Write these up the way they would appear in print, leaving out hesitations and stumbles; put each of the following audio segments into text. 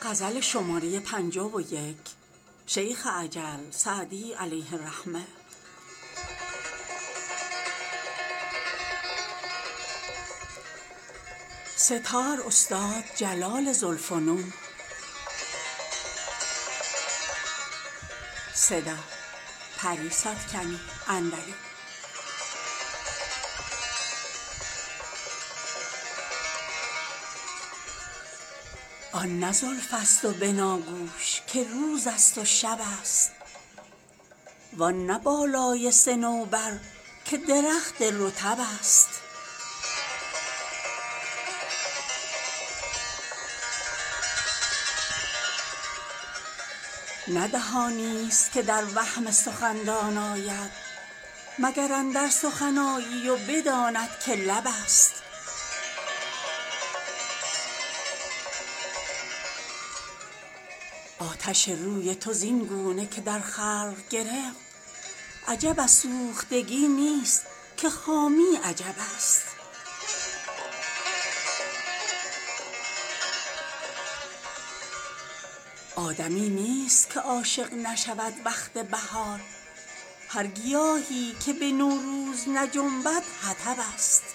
غزل شماره 51 شیخ عجل سعدی علیه الرحمه. ستار استاد جلال ذوالفنون. صدا پری ساتکنی اندری. آن نه زلف است و بناگوش که روز است و شب است، وان نه بالای صنوبر که درخت رطب است. نه دهانی است که در وهم سخندان آید، مگر اندر سخن آیی و بداند که لب است. آتش روی تو زین گونه که در خلق گرفت، عجب از سوختگی نیست که خامی عجب است. آدمی نیست که عاشق نشود وقت بهار، هر گیاهی که به نوروز نجنبد حطب است.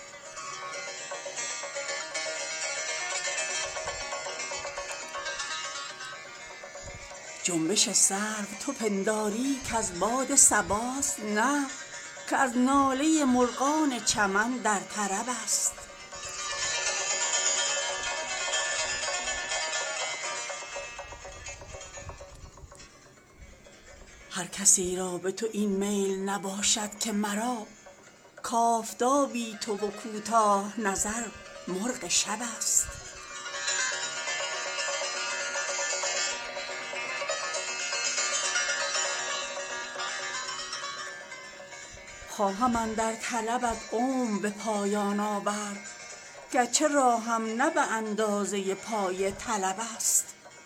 جنبش سرو تو پنداری کز باد صباست، نه که از ناله مرغان چمن در طرب است. هر کسی را به تو این میل نباشد که مرا، کآفتابی تو و کوتاه نظر مرغ شب است. خواهم اندر طلبت عمر به پایان آورد، گرچه راهم نه به اندازه پای طلب است.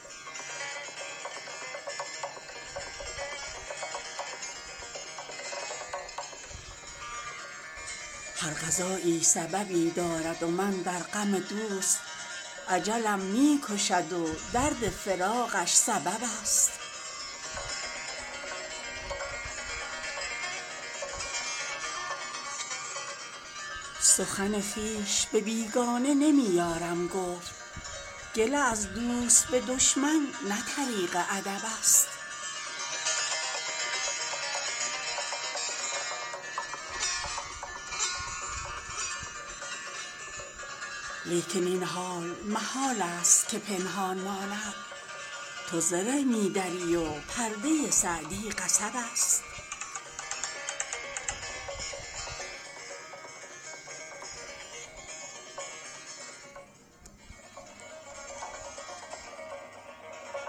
هر قضایی سببی دارد و من در غم دوست، اجلم می کشد و درد فراقش سبب است. سخن خویش به بیگانه نمی یارم گفت، گله از دوست به دشمن نه طریق ادب است. لیکن این حال محال است که پنهان ماند، تو زره می دری و پرده سعدی قصب است.